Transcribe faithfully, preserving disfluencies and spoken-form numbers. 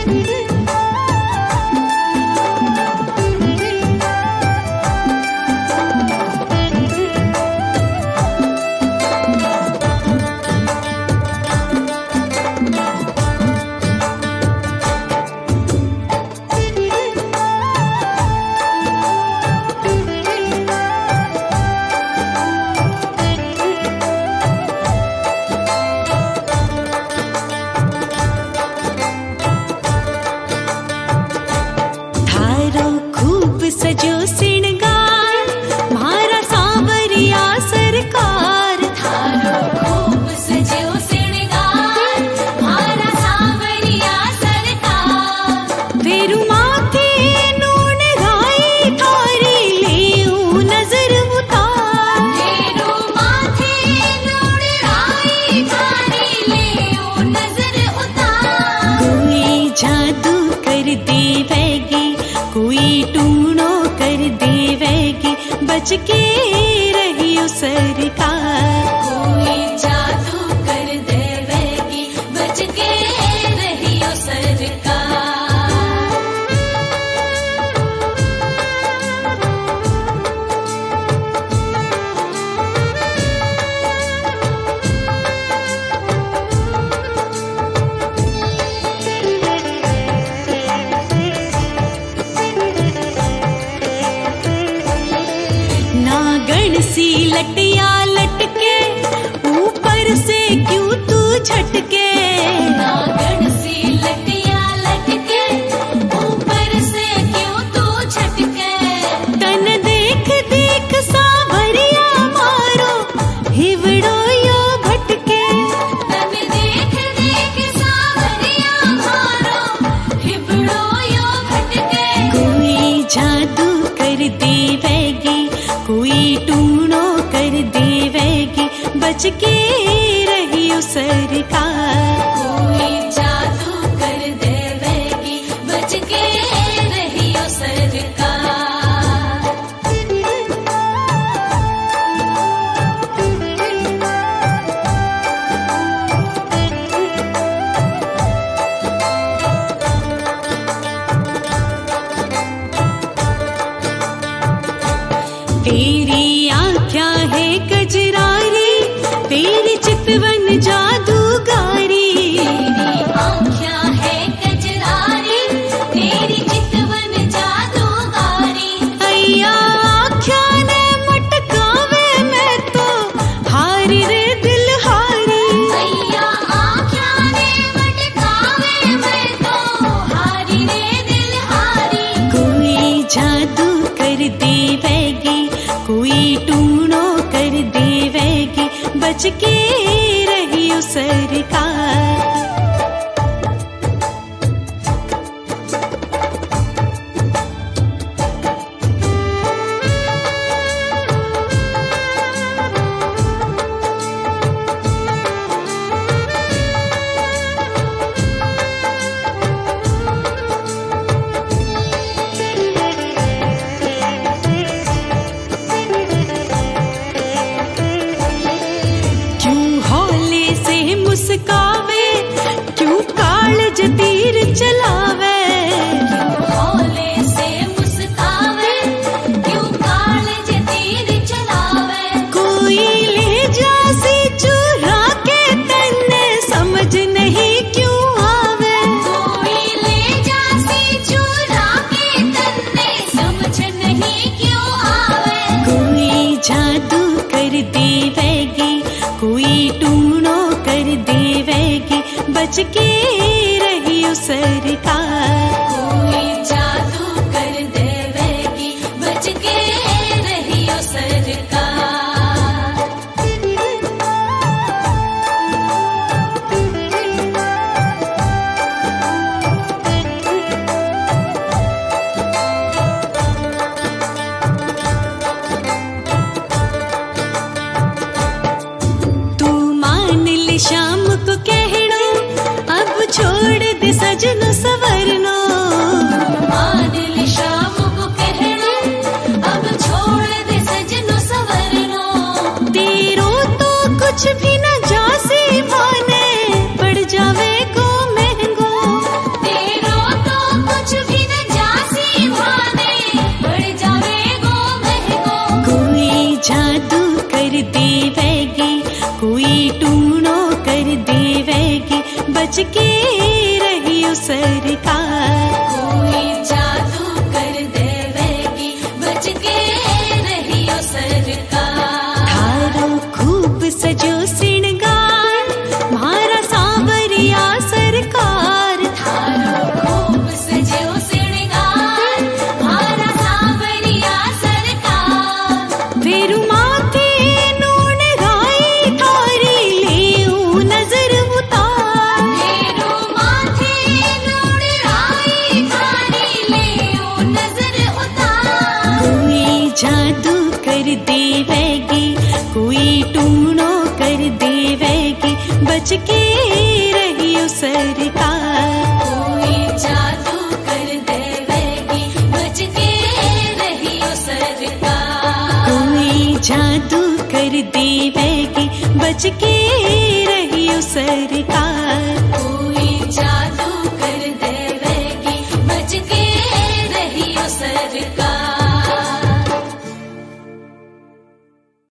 बच के रहियो सरकार, कोई जादू कर देवेगी, बच के रहियो सरकार। सी लटिया लटके ऊपर से क्यों तू झटके, नागन सी लटिया लटके ऊपर से क्यों तू झटके। तन देख देख सावरिया मारो हिवड़ो यो भटके, तन देख देख सावरिया मारो हिवड़ो यो भटके। कोई जादू कर देवेगी, कोई टूणो कर देवेगी, बच के रहियो सरकार, कोई जादू कर देवेगी, बच के रहियो सरकार। तेरी आँख्या है कजरारी, तेरी चितवन जादूगारी, तेरी आँख्या है कजरारी, तेरी चितवन जादूगारी। अय्या आँख्या ने मटकावे मैं तो हारी रे दिल हारी, अय्या आँख्या ने मटकावे मैं तो हारी रे दिल हारी। कोई जादू कर देवेगी, कोई टूणो कर देवेगी, बच के रहियो सरकार। मुस्कावे क्यों कालज तीर चलावे, हौले से मुस्कावे क्यों कालज तीर चलावे। कोई ले जासी चुरा के तन्ने समझ नहीं क्यों आवे, कोई ले जासी चुरा के तन्ने समझ नहीं क्यों आवे। कोई जादू कर देवेगी, कोई टूणो कर देवेगी, बच के रहियो सरकार, कोई जादू कर देवेगी, बच के रहियो सरकार। तू मान ले शाम को कहनो, अब छोड़ दे सजनो सवरनो, मान ले शाम को कहनो, अब छोड़ दे सजनो सवरनो। तेरो तो कुछ भी न जासी माने, पड़ जावे को महंगो, तेरो बच के रहियो सरकार। कोई जादू कर देवेगी बच के रहियो सरकार। थारो खूब सजो श्रृंगार म्हारा सांवरिया सरकार। थारो खूब सजो श्रृंगार म्हारा सांवरिया सरकार। फेरू माथे नून गाई थारी लेऊ नजर उतार। फेरू माथे नून गाई थारी लेऊ नजर उतार। कोई जादू कर देवेगी कोई टूणो कर देवेगी बच के रहियो सरकार। कोई जादू कर देवेगी बच के रहियो सरकार। कोई जादू कर देवेगी बच के